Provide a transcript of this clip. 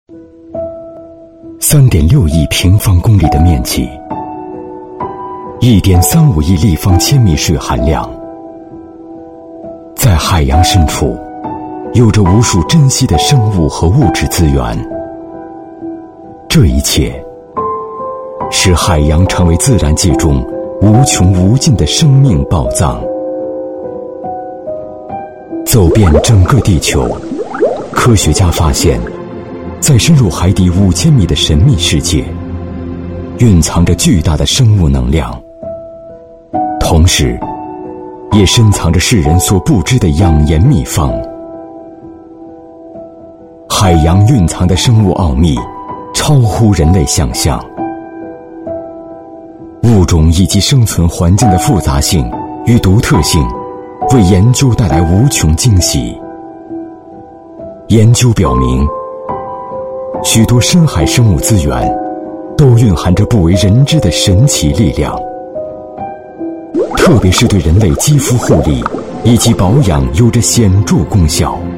3.6亿平方公里的面积，1.35亿立方千米水含量，在海洋深处有着无数珍惜的生物和物质资源。这一切使海洋成为自然界中无穷无尽的生命宝藏。走遍整个地球，科学家发现，在深入海底5000米的神秘世界，蕴藏着巨大的生物能量，同时也深藏着世人所不知的养颜秘方。海洋蕴藏的生物奥秘超乎人类想象，物种以及生存环境的复杂性与独特性为研究带来无穷惊喜。研究表明，许多深海生物资源都蕴含着不为人知的神奇力量，特别是对人类肌肤护理以及保养有着显著功效。